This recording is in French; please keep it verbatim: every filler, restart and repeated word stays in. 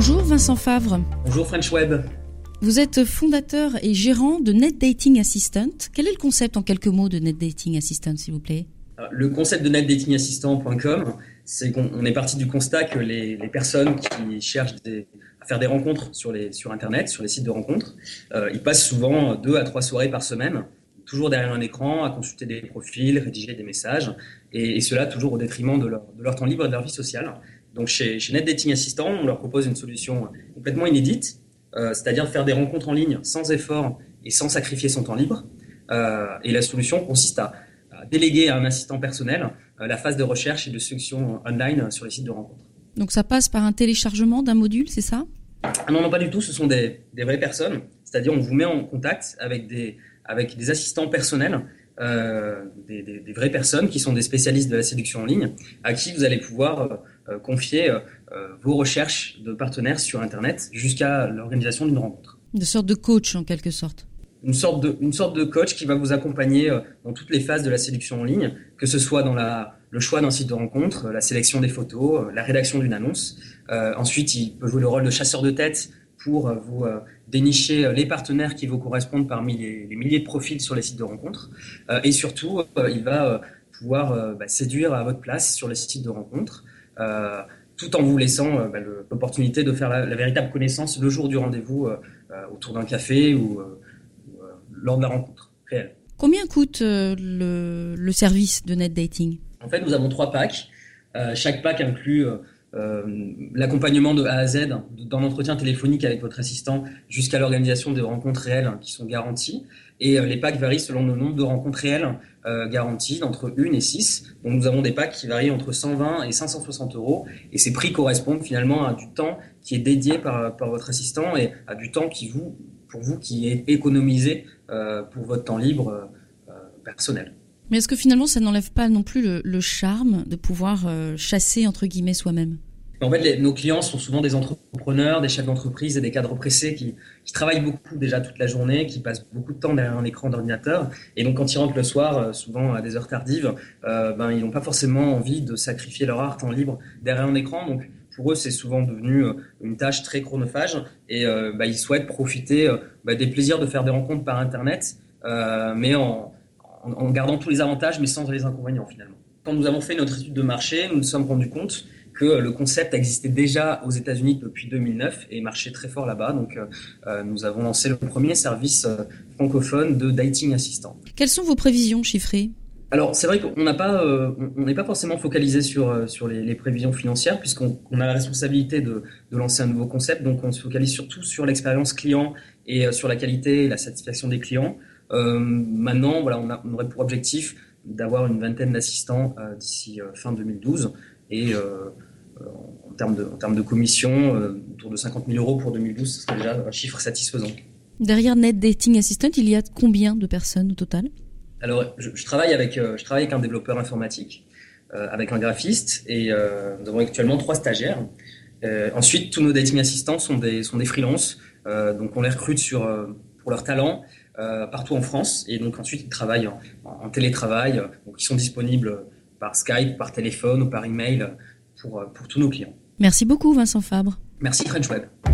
Bonjour Vincent Favre. Bonjour French Web. Vous êtes fondateur et gérant de Net Dating Assistant. Quel est le concept en quelques mots de Net Dating Assistant, s'il vous plaît ? Le concept de net dating assistant point com, c'est qu'on est parti du constat que les, les personnes qui cherchent des, à faire des rencontres sur, les, sur Internet, sur les sites de rencontres, euh, ils passent souvent deux à trois soirées par semaine, toujours derrière un écran, à consulter des profils, rédiger des messages, et, et cela toujours au détriment de leur, de leur temps libre et de leur vie sociale. Donc chez, chez Net Dating Assistant, on leur propose une solution complètement inédite, euh, c'est-à-dire faire des rencontres en ligne sans effort et sans sacrifier son temps libre. Euh, et la solution consiste à déléguer à un assistant personnel euh, la phase de recherche et de sélection online sur les sites de rencontres. Donc ça passe par un téléchargement d'un module, c'est ça ? Ah non, non, pas du tout. Ce sont des, des vraies personnes. C'est-à-dire, on vous met en contact avec des, avec des assistants personnels, euh, des, des, des vraies personnes qui sont des spécialistes de la séduction en ligne, à qui vous allez pouvoir euh, confier euh, vos recherches de partenaires sur Internet jusqu'à l'organisation d'une rencontre. Une sorte de coach, en quelque sorte. Une sorte, de, une sorte de coach qui va vous accompagner dans toutes les phases de la séduction en ligne, que ce soit dans la, le choix d'un site de rencontre, la sélection des photos, la rédaction d'une annonce. Euh, ensuite, il peut jouer le rôle de chasseur de tête pour vous euh, dénicher les partenaires qui vous correspondent parmi les, les milliers de profils sur les sites de rencontres. Euh, et surtout, euh, il va euh, pouvoir euh, bah, séduire à votre place sur les sites de rencontres, euh, tout en vous laissant euh, bah, le, l'opportunité de faire la, la véritable connaissance le jour du rendez-vous euh, euh, autour d'un café ou euh, lors de la rencontre réelle. Combien coûte euh, le, le service de Net Dating ? En fait, nous avons trois packs. Euh, chaque pack inclut euh, euh, l'accompagnement de A à Z dans l'entretien téléphonique avec votre assistant jusqu'à l'organisation de rencontres réelles qui sont garanties. Et euh, les packs varient selon le nombre de rencontres réelles euh, garanties, entre une et six. Donc nous avons des packs qui varient entre cent vingt et cinq cent soixante euros. Et ces prix correspondent finalement à du temps qui est dédié par, par votre assistant et à du temps qui vous, pour vous qui est économisé euh, pour votre temps libre euh, personnel. Mais est-ce que finalement ça n'enlève pas non plus le, le charme de pouvoir euh, chasser entre guillemets soi-même ? En fait, les, nos clients sont souvent des entrepreneurs, des chefs d'entreprise et des cadres pressés qui, qui travaillent beaucoup déjà toute la journée, qui passent beaucoup de temps derrière un écran d'ordinateur. Et donc, quand ils rentrent le soir, souvent à des heures tardives, euh, ben, ils n'ont pas forcément envie de sacrifier leur art temps libre derrière un écran. Donc, pour eux, c'est souvent devenu une tâche très chronophage et euh, bah, ils souhaitent profiter euh, bah, des plaisirs de faire des rencontres par Internet, euh, mais en, en, en gardant tous les avantages, mais sans les inconvénients finalement. Quand nous avons fait notre étude de marché, nous nous sommes rendus compte que le concept existait déjà aux États-Unis depuis deux mille neuf et marchait très fort là-bas. Donc, euh, nous avons lancé le premier service euh, francophone de dating assistant. Quelles sont vos prévisions chiffrées ? Alors, c'est vrai qu'on n'a pas, euh, on n'est pas forcément focalisé sur sur les, les prévisions financières puisqu'on on a la responsabilité de, de lancer un nouveau concept. Donc, on se focalise surtout sur l'expérience client et euh, sur la qualité et la satisfaction des clients. Euh, maintenant, voilà, on, a, on aurait pour objectif d'avoir une vingtaine d'assistants euh, d'ici euh, fin deux mille douze et euh, en termes de, en termes de commission, euh, autour de cinquante mille euros pour deux mille douze, ce serait déjà un chiffre satisfaisant. Derrière Net Dating Assistant, il y a combien de personnes au total ? Alors, je, je, travaille avec, euh, je travaille avec un développeur informatique, euh, avec un graphiste, et euh, nous avons actuellement trois stagiaires. Euh, ensuite, tous nos dating assistants sont des, sont des freelances, euh, donc on les recrute sur, euh, pour leur talent euh, partout en France, et donc ensuite ils travaillent en, en télétravail, donc ils sont disponibles par Skype, par téléphone ou par email pour, pour tous nos clients. Merci beaucoup Vincent Fabre. Merci French Web.